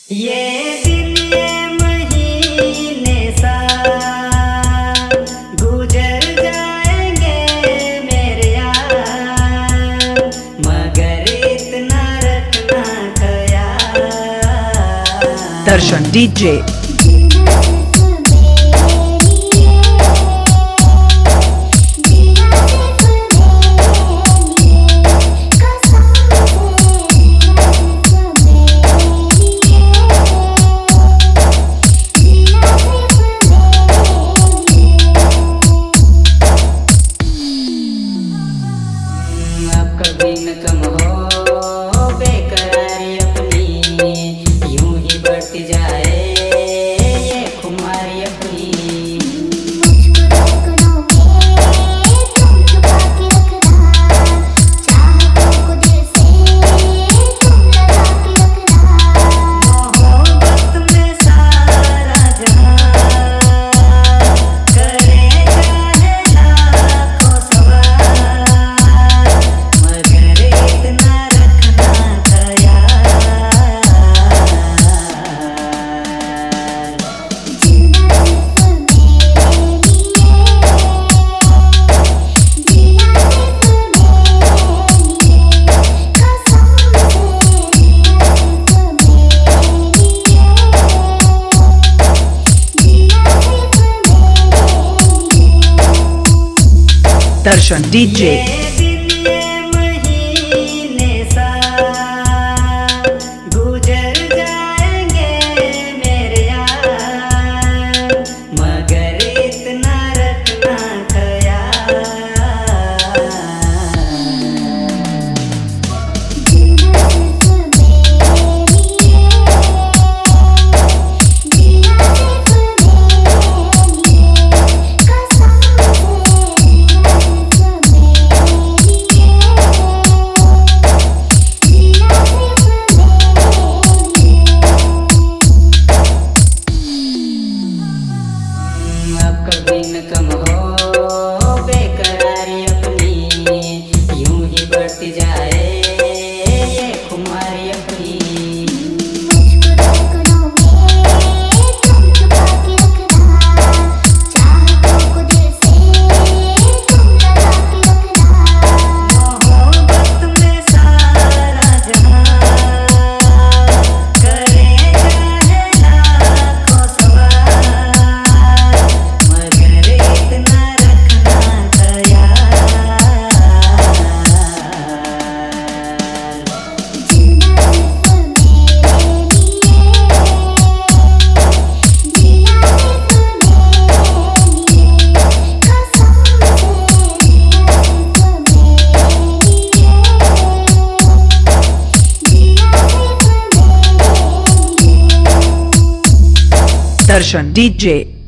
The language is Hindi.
ये दिन ये महीने साल गुजर जाएंगे मेरे यार, मगर इतना रखना ख्याल। दर्शन डीजे। कभी न कम हो बेकरारी अपनी, यूं ही बढ़ जाए ये खुमारी अपनी। मुझको रोकना तुम छुपा के रखना, चाहतों को दिल से तुम लगा के रखना। मोहब्बत में सारा जहां करे चाहे लाखों सवाल, दर्शन डीजे। कभी न कम हो बेकरारी अपनी, यूं ही बढ़ जाए ये खुमारी अपनी। मुझको रोकना तुम छुपा के रखना, चाहतों को दिल से तुम लगा के रखना। मोहब्बत में सारा जहां करे चाहे लाखों सवाल, दर्शन डीजे।